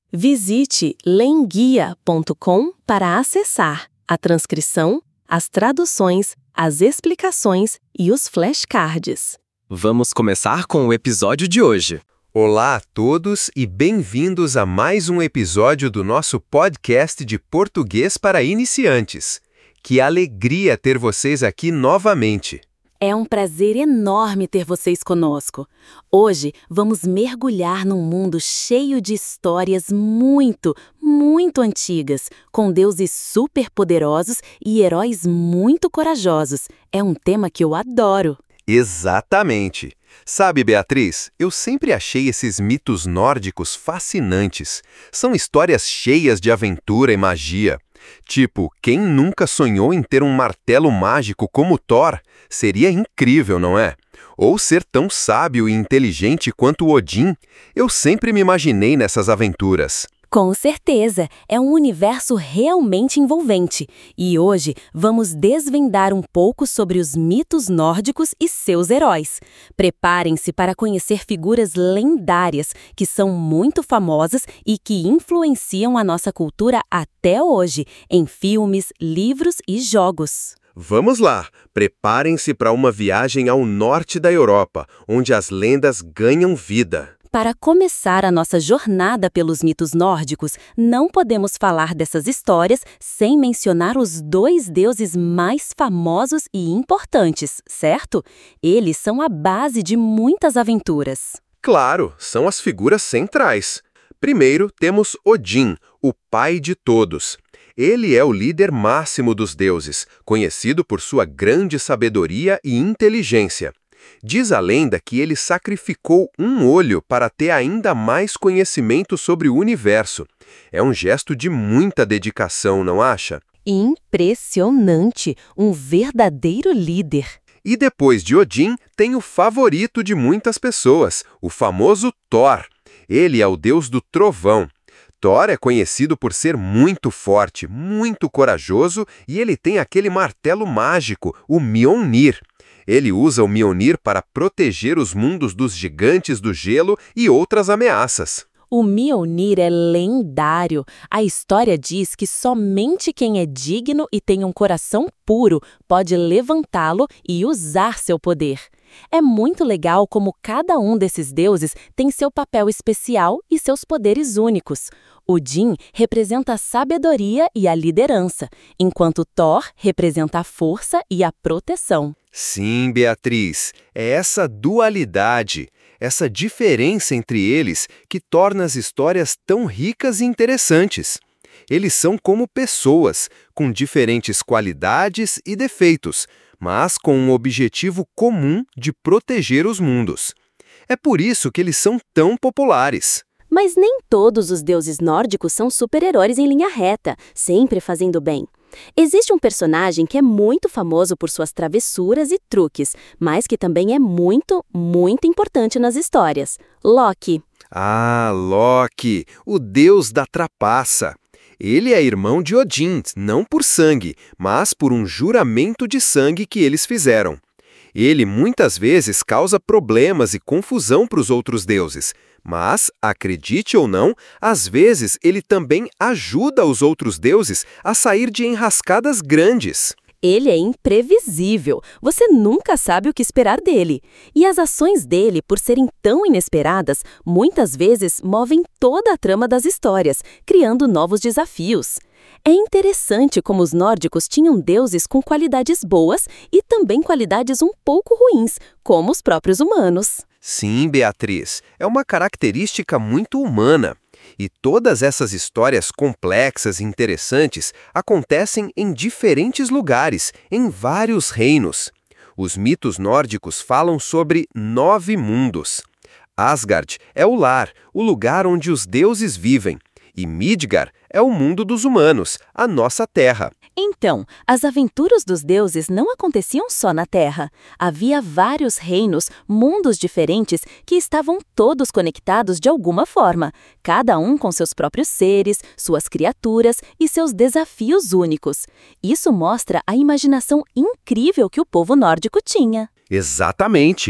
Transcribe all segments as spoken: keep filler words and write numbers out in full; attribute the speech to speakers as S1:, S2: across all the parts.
S1: Visite lenguia ponto com para acessar a transcrição, as traduções, as explicações e os flashcards.
S2: Vamos começar com o episódio de hoje.
S3: Olá a todos e bem-vindos a mais um episódio do nosso podcast de português para iniciantes. Que alegria ter vocês aqui novamente!
S1: É um prazer enorme ter vocês conosco. Hoje vamos mergulhar num mundo cheio de histórias muito, muito antigas, com deuses superpoderosos e heróis muito corajosos. É um tema que eu adoro.
S3: Exatamente! Sabe, Beatriz, eu sempre achei esses mitos nórdicos fascinantes. São histórias cheias de aventura e magia. Tipo, quem nunca sonhou em ter um martelo mágico como Thor? Seria incrível, não é? Ou ser tão sábio e inteligente quanto Odin? Eu sempre me imaginei nessas aventuras.
S1: Com certeza, é um universo realmente envolvente. E hoje vamos desvendar um pouco sobre os mitos nórdicos e seus heróis. Preparem-se para conhecer figuras lendárias que são muito famosas e que influenciam a nossa cultura até hoje, em filmes, livros e jogos.
S3: Vamos lá! Preparem-se para uma viagem ao norte da Europa, onde as lendas ganham vida.
S1: Para começar a nossa jornada pelos mitos nórdicos, não podemos falar dessas histórias sem mencionar os dois deuses mais famosos e importantes, certo? Eles são a base de muitas aventuras.
S3: Claro, são as figuras centrais. Primeiro, temos Odin, o pai de todos. Ele é o líder máximo dos deuses, conhecido por sua grande sabedoria e inteligência. Diz a lenda que ele sacrificou um olho para ter ainda mais conhecimento sobre o universo. É um gesto de muita dedicação, não acha?
S1: Impressionante! Um verdadeiro líder.
S3: E depois de Odin, tem o favorito de muitas pessoas, o famoso Thor. Ele é o deus do trovão. Thor é conhecido por ser muito forte, muito corajoso e ele tem aquele martelo mágico, o Mjolnir. Ele usa o Mjolnir para proteger os mundos dos gigantes do gelo e outras ameaças.
S1: O Mjolnir é lendário. A história diz que somente quem é digno e tem um coração puro pode levantá-lo e usar seu poder. É muito legal como cada um desses deuses tem seu papel especial e seus poderes únicos. Odin representa a sabedoria e a liderança, enquanto Thor representa a força e a proteção.
S3: Sim, Beatriz, é essa dualidade, essa diferença entre eles que torna as histórias tão ricas e interessantes. Eles são como pessoas, com diferentes qualidades e defeitos, mas com um objetivo comum de proteger os mundos. É por isso que eles são tão populares.
S4: Mas nem todos os deuses nórdicos são super-heróis em linha reta, sempre fazendo bem. Existe um personagem que é muito famoso por suas travessuras e truques, mas que também é muito, muito importante nas histórias: Loki.
S3: Ah, Loki, o deus da trapaça. Ele é irmão de Odin, não por sangue, mas por um juramento de sangue que eles fizeram. Ele muitas vezes causa problemas e confusão para os outros deuses, mas, acredite ou não, às vezes ele também ajuda os outros deuses a sair de enrascadas grandes.
S1: Ele é imprevisível, você nunca sabe o que esperar dele. E as ações dele, por serem tão inesperadas, muitas vezes movem toda a trama das histórias, criando novos desafios. É interessante como os nórdicos tinham deuses com qualidades boas e também qualidades um pouco ruins, como os próprios humanos.
S3: Sim, Beatriz, é uma característica muito humana. E todas essas histórias complexas e interessantes acontecem em diferentes lugares, em vários reinos. Os mitos nórdicos falam sobre nove mundos. Asgard é o lar, o lugar onde os deuses vivem. E Midgard é o mundo dos humanos, a nossa terra.
S1: Então, as aventuras dos deuses não aconteciam só na Terra. Havia vários reinos, mundos diferentes que estavam todos conectados de alguma forma, cada um com seus próprios seres, suas criaturas e seus desafios únicos. Isso mostra a imaginação incrível que o povo nórdico tinha.
S3: Exatamente!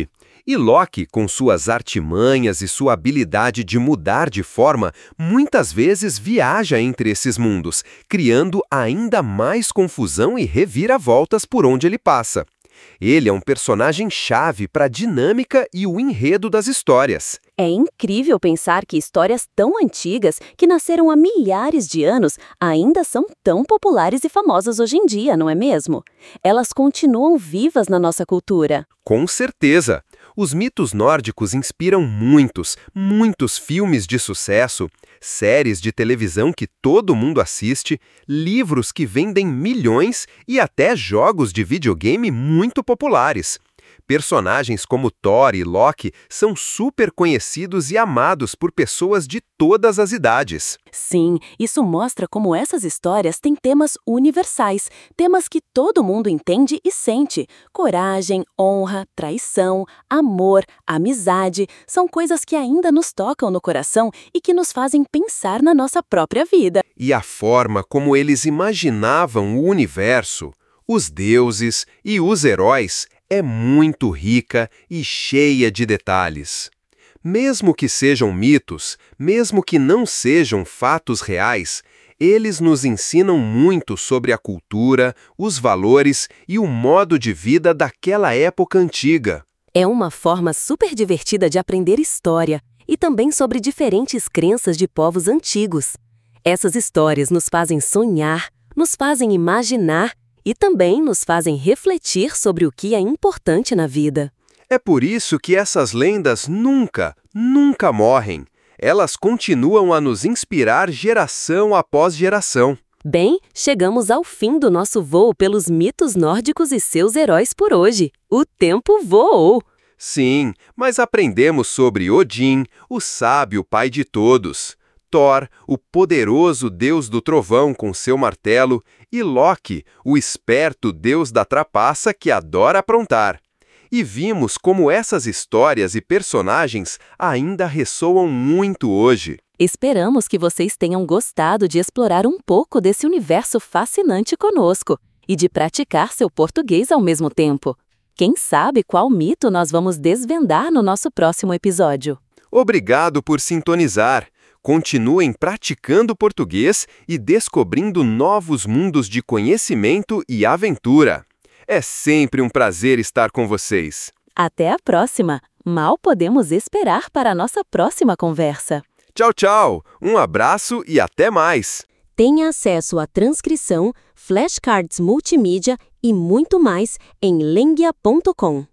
S3: E Loki, com suas artimanhas e sua habilidade de mudar de forma, muitas vezes viaja entre esses mundos, criando ainda mais confusão e reviravoltas por onde ele passa. Ele é um personagem-chave para a dinâmica e o enredo das histórias.
S4: É incrível pensar que histórias tão antigas, que nasceram há milhares de anos, ainda são tão populares e famosas hoje em dia, não é mesmo? Elas continuam vivas na nossa cultura.
S3: Com certeza! Os mitos nórdicos inspiram muitos, muitos filmes de sucesso, séries de televisão que todo mundo assiste, livros que vendem milhões e até jogos de videogame muito populares. Personagens como Thor e Loki são super conhecidos e amados por pessoas de todas as idades.
S1: Sim, isso mostra como essas histórias têm temas universais, temas que todo mundo entende e sente. Coragem, honra, traição, amor, amizade, são coisas que ainda nos tocam no coração e que nos fazem pensar na nossa própria vida.
S3: E a forma como eles imaginavam o universo, os deuses e os heróis é muito rica e cheia de detalhes. Mesmo que sejam mitos, mesmo que não sejam fatos reais, eles nos ensinam muito sobre a cultura, os valores e o modo de vida daquela época antiga.
S4: É uma forma super divertida de aprender história e também sobre diferentes crenças de povos antigos. Essas histórias nos fazem sonhar, nos fazem imaginar e também nos fazem refletir sobre o que é importante na vida.
S3: É por isso que essas lendas nunca, nunca morrem. Elas continuam a nos inspirar geração após geração.
S4: Bem, chegamos ao fim do nosso voo pelos mitos nórdicos e seus heróis por hoje. O tempo voou!
S3: Sim, mas aprendemos sobre Odin, o sábio pai de todos, Thor, o poderoso deus do trovão com seu martelo, e Loki, o esperto deus da trapaça que adora aprontar. E vimos como essas histórias e personagens ainda ressoam muito hoje.
S1: Esperamos que vocês tenham gostado de explorar um pouco desse universo fascinante conosco e de praticar seu português ao mesmo tempo. Quem sabe qual mito nós vamos desvendar no nosso próximo episódio.
S3: Obrigado por sintonizar. Continuem praticando português e descobrindo novos mundos de conhecimento e aventura. É sempre um prazer estar com vocês.
S1: Até a próxima! Mal podemos esperar para a nossa próxima conversa.
S3: Tchau, tchau! Um abraço e até mais!
S4: Tenha acesso à transcrição, flashcards multimídia e muito mais em lenguia ponto com.